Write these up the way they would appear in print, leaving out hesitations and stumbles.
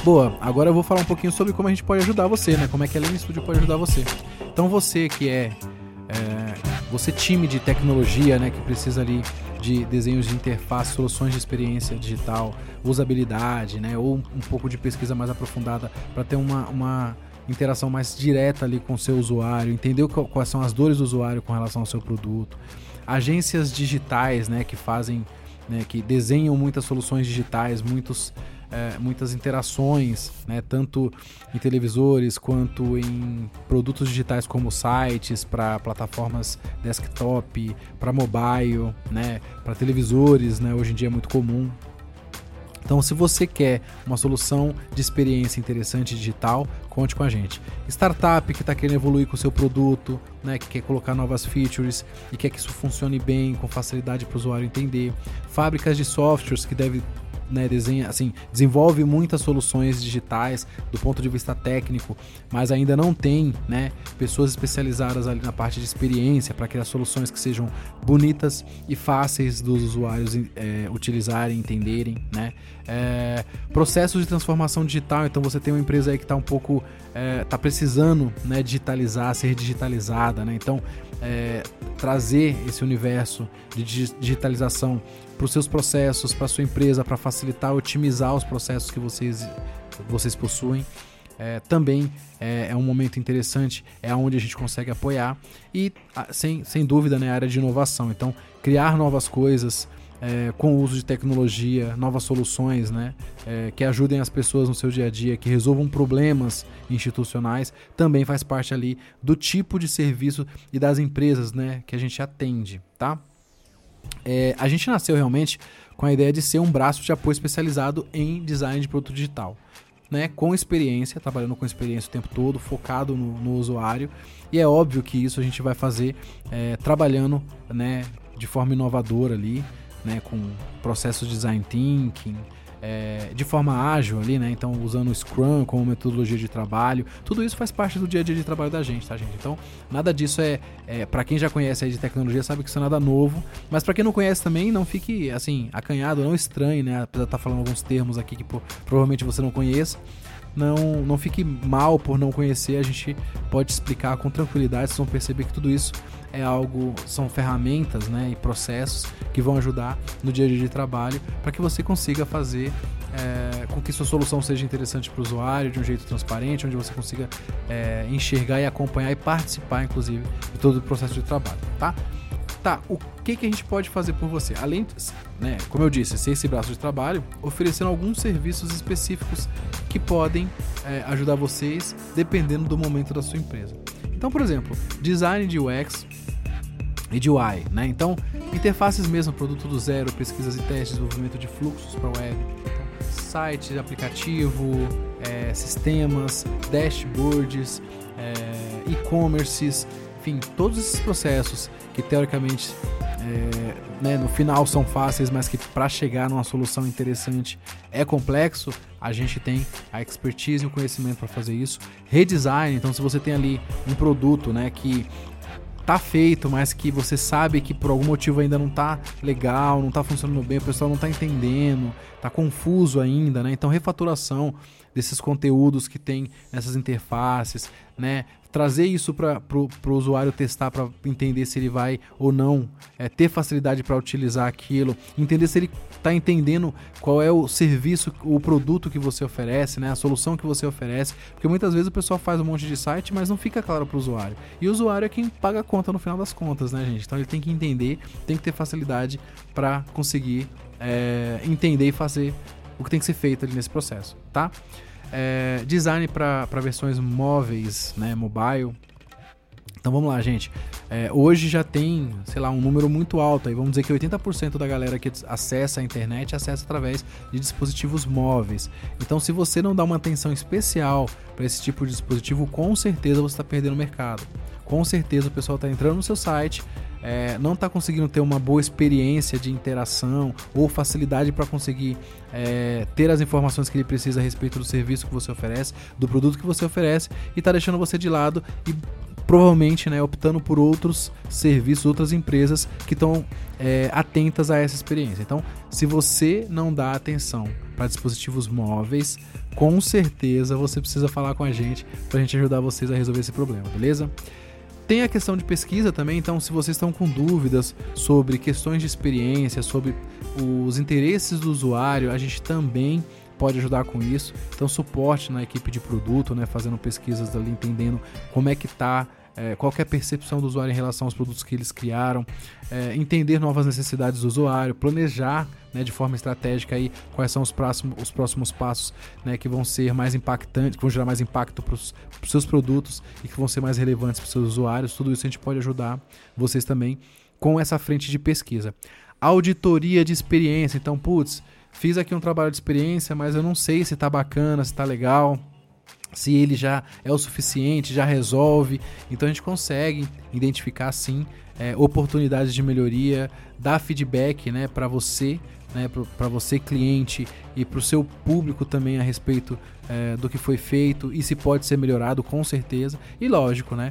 Boa, agora eu vou falar um pouquinho sobre como a gente pode ajudar você, né? Como é que a Lane Studio pode ajudar você. Então você que você time de tecnologia, né? Que precisa ali de desenhos de interface, soluções de experiência digital, usabilidade, né? Ou um pouco de pesquisa mais aprofundada para ter uma interação mais direta ali com o seu usuário, entender quais são as dores do usuário com relação ao seu produto. Agências digitais, né? Que fazem, né, que desenham muitas soluções digitais, muitas interações, né, tanto em televisores quanto em produtos digitais como sites para plataformas desktop, para mobile, né, para televisores, né, hoje em dia é muito comum. Então, se você quer uma solução de experiência interessante digital, conte com a gente. Startup que está querendo evoluir com o seu produto, né, que quer colocar novas features e quer que isso funcione bem, com facilidade para o usuário entender. Fábricas de softwares que devem, né, desenvolve muitas soluções digitais do ponto de vista técnico, mas ainda não tem, né, pessoas especializadas ali na parte de experiência para criar soluções que sejam bonitas e fáceis dos usuários utilizarem, entenderem, né? Processos de transformação digital. Então você tem uma empresa aí que está um pouco tá precisando, né, digitalizar, ser digitalizada, né? Então trazer esse universo de digitalização para os seus processos, para a sua empresa, para facilitar, otimizar os processos que vocês possuem. Também é um momento interessante, é onde a gente consegue apoiar e, sem dúvida, né, a área de inovação. Então, criar novas coisas com o uso de tecnologia, novas soluções, né, que ajudem as pessoas no seu dia a dia, que resolvam problemas institucionais, também faz parte ali do tipo de serviço e das empresas, né, que a gente atende, tá? A gente nasceu realmente com a ideia de ser um braço de apoio especializado em design de produto digital, né? Com experiência, trabalhando com experiência o tempo todo, focado no usuário, e é óbvio que isso a gente vai fazer trabalhando, né, de forma inovadora ali, né, com processos de design thinking, de forma ágil ali, né? Então usando o Scrum como metodologia de trabalho. Tudo isso faz parte do dia a dia de trabalho da gente, tá, gente? Então nada disso para quem já conhece aí de tecnologia, sabe que isso é nada novo, mas para quem não conhece também, não fique assim acanhado, não estranhe, né? Apesar de estar falando alguns termos aqui que provavelmente você não conheça, não fique mal por não conhecer. A gente pode explicar com tranquilidade, vocês vão perceber que tudo isso são ferramentas, né, e processos que vão ajudar no dia a dia de trabalho para que você consiga fazer com que sua solução seja interessante para o usuário de um jeito transparente, onde você consiga enxergar e acompanhar e participar, inclusive, de todo o processo de trabalho, tá? O que a gente pode fazer por você? Além, né, como eu disse, ser esse braço de trabalho, oferecendo alguns serviços específicos que podem ajudar vocês dependendo do momento da sua empresa. Então, por exemplo, design de UX e de UI, né? Então, interfaces mesmo, produto do zero, pesquisas e testes, desenvolvimento de fluxos para web, então, site, aplicativo, sistemas, dashboards, e-commerces, enfim, todos esses processos que teoricamente né, no final são fáceis, mas que para chegar numa solução interessante é complexo, a gente tem a expertise e o conhecimento para fazer isso. Redesign, então se você tem ali um produto, né, que tá feito, mas que você sabe que por algum motivo ainda não tá legal, não tá funcionando bem, o pessoal não tá entendendo, tá confuso ainda, né? Então refaturação desses conteúdos que tem nessas interfaces, né? Trazer isso para o usuário testar, para entender se ele vai ou não ter facilidade para utilizar aquilo, entender se ele está entendendo qual é o serviço, o produto que você oferece, né? A solução que você oferece, porque muitas vezes o pessoal faz um monte de site, mas não fica claro para o usuário. E o usuário é quem paga a conta no final das contas, né, gente? Então ele tem que entender, tem que ter facilidade para conseguir entender e fazer o que tem que ser feito ali nesse processo, tá? Design para versões móveis, né, mobile. Então vamos lá, gente. Hoje já tem, sei lá, um número muito alto aí. Vamos dizer que 80% da galera que acessa a internet acessa através de dispositivos móveis. Então, se você não dá uma atenção especial para esse tipo de dispositivo, com certeza você está perdendo o mercado. Com certeza o pessoal está entrando no seu site, não está conseguindo ter uma boa experiência de interação ou facilidade para conseguir ter as informações que ele precisa a respeito do serviço que você oferece, do produto que você oferece, e está deixando você de lado e provavelmente, né, optando por outros serviços, outras empresas que estão atentas a essa experiência. Então, se você não dá atenção para dispositivos móveis, com certeza você precisa falar com a gente para a gente ajudar vocês a resolver esse problema, beleza? Tem a questão de pesquisa também, então se vocês estão com dúvidas sobre questões de experiência, sobre os interesses do usuário, a gente também pode ajudar com isso. Então suporte na equipe de produto, né, fazendo pesquisas ali, entendendo como é que está, qual que é a percepção do usuário em relação aos produtos que eles criaram, entender novas necessidades do usuário, planejar, né, de forma estratégica aí, quais são os próximos passos, né, que vão ser mais impactantes, que vão gerar mais impacto para os seus produtos e que vão ser mais relevantes para os seus usuários. Tudo isso a gente pode ajudar vocês também com essa frente de pesquisa. Auditoria de experiência. Então, fiz aqui um trabalho de experiência, mas eu não sei se está bacana, se está legal, se ele já é o suficiente, já resolve. Então a gente consegue identificar sim oportunidades de melhoria, dar feedback, né, para você, né, para você cliente e para o seu público também a respeito do que foi feito e se pode ser melhorado, com certeza. E lógico, né,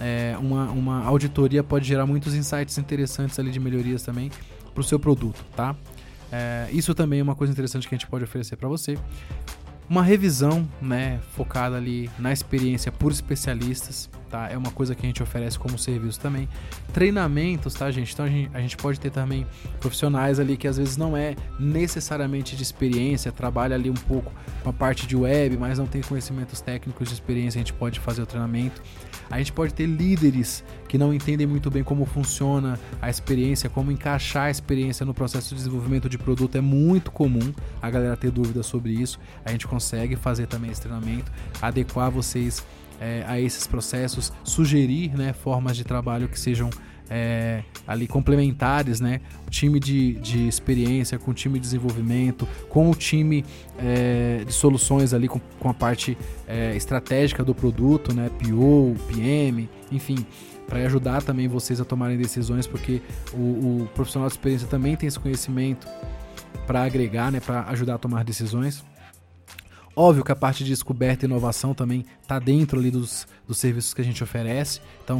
uma auditoria pode gerar muitos insights interessantes ali de melhorias também para o seu produto, tá? Isso também é uma coisa interessante que a gente pode oferecer para você. Uma revisão, né, focada ali na experiência por especialistas, tá? É uma coisa que a gente oferece como serviço também. Treinamentos, tá, gente? Então a gente pode ter também profissionais ali que às vezes não é necessariamente de experiência, trabalha ali um pouco com a parte de web, mas não tem conhecimentos técnicos de experiência, a gente pode fazer o treinamento. A gente pode ter líderes que não entendem muito bem como funciona a experiência, como encaixar a experiência no processo de desenvolvimento de produto. É muito comum a galera ter dúvidas sobre isso. A gente consegue fazer também esse treinamento, adequar vocês a esses processos, sugerir, né, formas de trabalho que sejam ali complementares, né? O time de experiência com o time de desenvolvimento, com o time de soluções ali, com a parte estratégica do produto, né? PO, PM, enfim, para ajudar também vocês a tomarem decisões, porque o profissional de experiência também tem esse conhecimento para agregar, né? Para ajudar a tomar decisões. Óbvio que a parte de descoberta e inovação também está dentro ali dos serviços que a gente oferece. Então,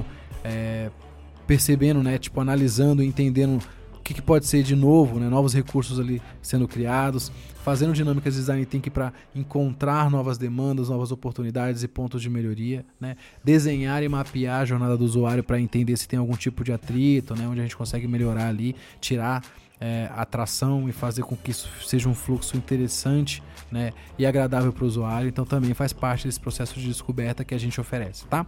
percebendo, né, tipo, analisando e entendendo o que pode ser de novo, né, novos recursos ali sendo criados, fazendo dinâmicas de design thinking para encontrar novas demandas, novas oportunidades e pontos de melhoria, né, desenhar e mapear a jornada do usuário para entender se tem algum tipo de atrito, né, onde a gente consegue melhorar ali, tirar atração e fazer com que isso seja um fluxo interessante, né, e agradável para o usuário. Então também faz parte desse processo de descoberta que a gente oferece, tá?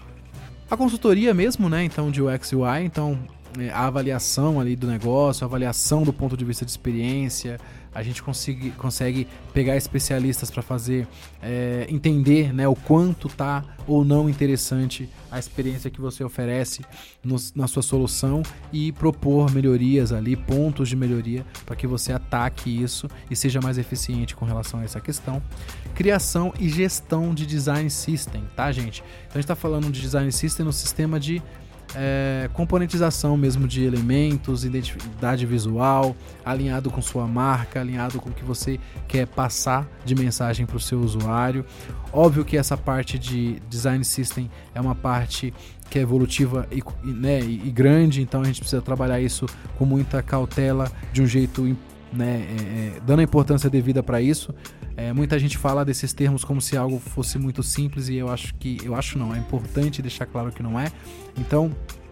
A consultoria mesmo, né, então de UX e UI, então a avaliação ali do negócio, a avaliação do ponto de vista de experiência, a gente consegue pegar especialistas para fazer, entender, né, o quanto tá ou não interessante a experiência que você oferece na sua solução e propor melhorias ali, pontos de melhoria para que você ataque isso e seja mais eficiente com relação a essa questão. Criação e gestão de design system, tá, gente? Então a gente está falando de design system no sistema de componentização mesmo de elementos, identidade visual, alinhado com sua marca, alinhado com o que você quer passar de mensagem para o seu usuário. Óbvio que essa parte de design system é uma parte que é evolutiva e grande, então a gente precisa trabalhar isso com muita cautela, de um jeito, né, dando a importância devida para isso. Muita gente fala desses termos como se algo fosse muito simples e eu acho não, é importante deixar claro que não é. Então,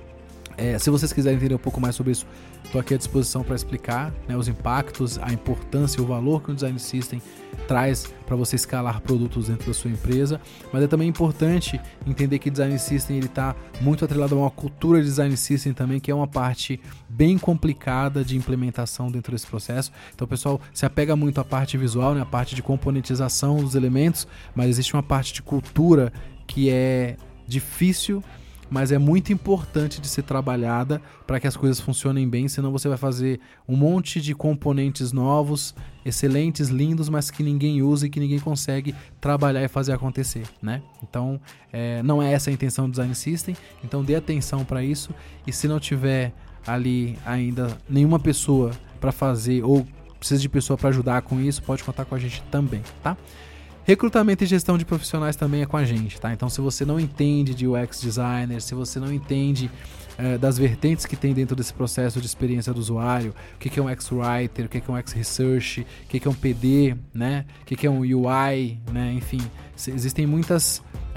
se vocês quiserem entender um pouco mais sobre isso, estou aqui à disposição para explicar, né, os impactos, a importância e o valor que o Design System traz para você escalar produtos dentro da sua empresa. Mas é também importante entender que Design System está muito atrelado a uma cultura de Design System também, que é uma parte bem complicada de implementação dentro desse processo. Então o pessoal se apega muito à parte visual, né, a parte de componentização dos elementos, mas existe uma parte de cultura que é difícil, mas é muito importante de ser trabalhada para que as coisas funcionem bem, senão você vai fazer um monte de componentes novos, excelentes, lindos, mas que ninguém usa e que ninguém consegue trabalhar e fazer acontecer, né? Então, não é essa a intenção do Design System, então dê atenção para isso, e se não tiver ali ainda nenhuma pessoa para fazer ou precisa de pessoa para ajudar com isso, pode contar com a gente também, tá? Recrutamento e gestão de profissionais também é com a gente, tá? Então, se você não entende de UX Designer, se você não entende das vertentes que tem dentro desse processo de experiência do usuário, o que é um UX Writer, o que é um UX Research, o que é um PD, né? O que é um UI, né? Enfim, existem muitos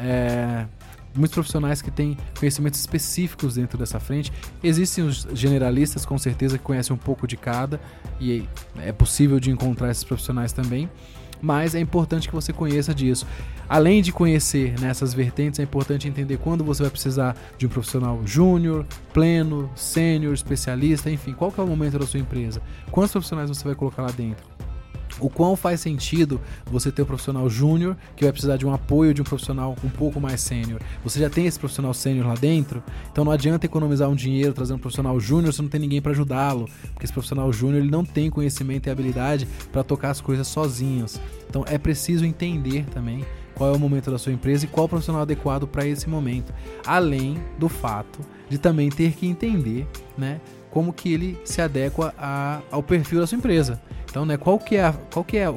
profissionais que têm conhecimentos específicos dentro dessa frente. Existem os generalistas, com certeza, que conhecem um pouco de cada, e é possível de encontrar esses profissionais também. Mas é importante que você conheça disso. Além de conhecer nessas vertentes, é importante entender quando você vai precisar de um profissional júnior, pleno, sênior, especialista, enfim, qual que é o momento da sua empresa, quantos profissionais você vai colocar lá dentro. O quão faz sentido você ter um profissional júnior que vai precisar de um apoio de um profissional um pouco mais sênior. Você já tem esse profissional sênior lá dentro, então não adianta economizar um dinheiro trazendo um profissional júnior se não tem ninguém para ajudá-lo, porque esse profissional júnior ele não tem conhecimento e habilidade para tocar as coisas sozinhos. Então é preciso entender também qual é o momento da sua empresa e qual o profissional adequado para esse momento, além do fato de também ter que entender, né, como que ele se adequa ao perfil da sua empresa. Então, né, qual que é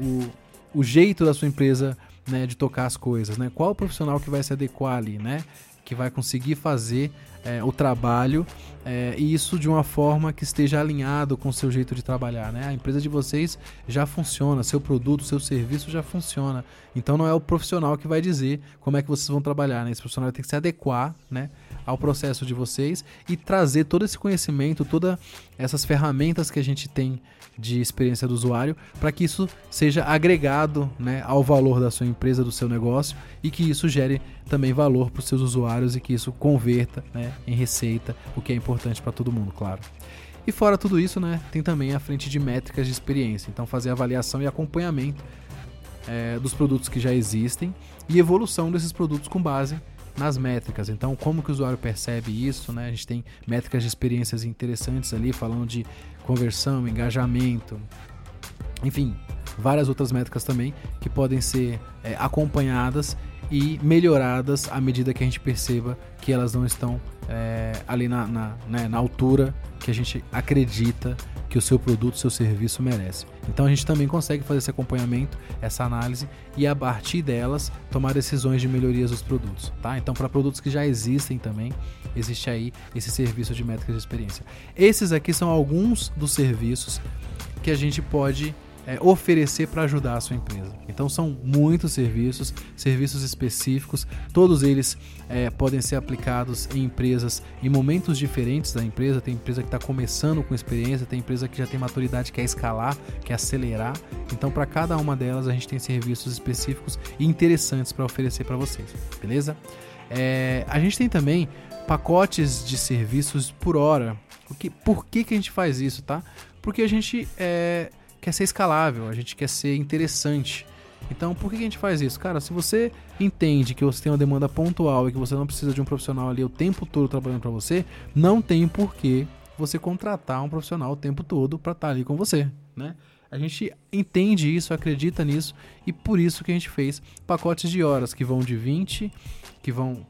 o jeito da sua empresa, né, de tocar as coisas, né? Qual o profissional que vai se adequar ali, né? Que vai conseguir fazer o trabalho e isso de uma forma que esteja alinhado com o seu jeito de trabalhar, né? A empresa de vocês já funciona, seu produto, seu serviço já funciona. Então não é o profissional que vai dizer como é que vocês vão trabalhar, né? Esse profissional tem que se adequar, né, ao processo de vocês e trazer todo esse conhecimento, todas essas ferramentas que a gente tem de experiência do usuário para que isso seja agregado, né, ao valor da sua empresa, do seu negócio e que isso gere também valor para os seus usuários e que isso converta, né, em receita, o que é importante para todo mundo, claro. E fora tudo isso, né, tem também a frente de métricas de experiência, então fazer avaliação e acompanhamento dos produtos que já existem e evolução desses produtos com base nas métricas. Então, como que o usuário percebe isso, né? A gente tem métricas de experiências interessantes ali, falando de conversão, engajamento, enfim, várias outras métricas também que podem ser acompanhadas e melhoradas à medida que a gente perceba que elas não estão ali na altura que a gente acredita que o seu produto, o seu serviço merece. Então a gente também consegue fazer esse acompanhamento, essa análise e a partir delas tomar decisões de melhorias dos produtos, tá? Então para produtos que já existem também, existe aí esse serviço de métricas de experiência. Esses aqui são alguns dos serviços que a gente pode oferecer para ajudar a sua empresa. Então são muitos serviços específicos, todos eles podem ser aplicados em empresas em momentos diferentes da empresa. Tem empresa que está começando com experiência, tem empresa que já tem maturidade, quer escalar, quer acelerar. Então para cada uma delas a gente tem serviços específicos e interessantes para oferecer para vocês, beleza? A gente tem também pacotes de serviços por hora. Por que a gente faz isso, tá? Porque a gente quer ser escalável, a gente quer ser interessante. Então, por que a gente faz isso? Cara, se você entende que você tem uma demanda pontual e que você não precisa de um profissional ali o tempo todo trabalhando para você, não tem por que você contratar um profissional o tempo todo para estar ali com você, né? A gente entende isso, acredita nisso e por isso que a gente fez pacotes de horas que vão de 20, que vão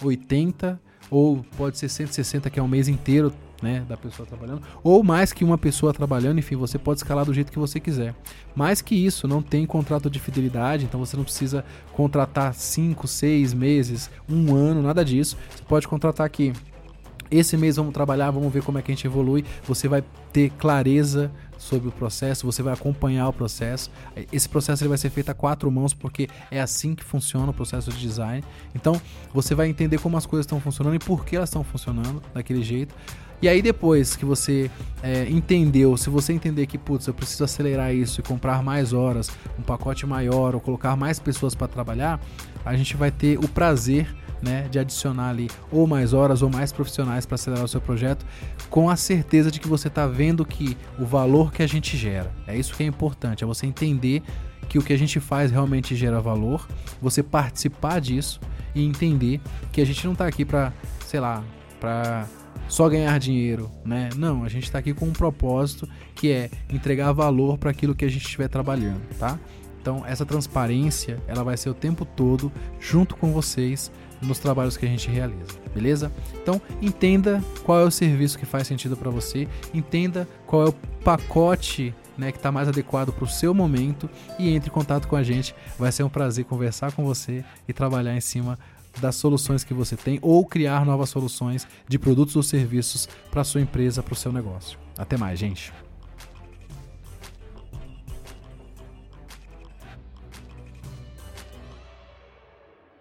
80 ou pode ser 160, que é um mês inteiro, né, da pessoa trabalhando, ou mais que uma pessoa trabalhando. Enfim, você pode escalar do jeito que você quiser. Mais que isso, não tem contrato de fidelidade, então você não precisa contratar 5, 6 meses, 1 ano, nada disso. Você pode contratar aqui, esse mês vamos trabalhar, vamos ver como é que a gente evolui. Você vai ter clareza sobre o processo, você vai acompanhar o processo. Esse processo ele vai ser feito a 4 mãos, porque é assim que funciona o processo de design. Então, você vai entender como as coisas estão funcionando e por que elas estão funcionando daquele jeito. E aí depois que você entendeu, se você entender que, putz, eu preciso acelerar isso e comprar mais horas, um pacote maior ou colocar mais pessoas para trabalhar, a gente vai ter o prazer, né, de adicionar ali ou mais horas ou mais profissionais para acelerar o seu projeto, com a certeza de que você está vendo que o valor que a gente gera, é isso que é importante, é você entender que o que a gente faz realmente gera valor, você participar disso e entender que a gente não está aqui para, sei lá, para só ganhar dinheiro, né? Não, a gente está aqui com um propósito que é entregar valor para aquilo que a gente estiver trabalhando, tá? Então essa transparência, ela vai ser o tempo todo junto com vocês nos trabalhos que a gente realiza, beleza? Então entenda qual é o serviço que faz sentido para você, entenda qual é o pacote né, que está mais adequado para o seu momento e entre em contato com a gente. Vai ser um prazer conversar com você e trabalhar em cima das soluções que você tem ou criar novas soluções de produtos ou serviços para a sua empresa, para o seu negócio. Até mais, gente!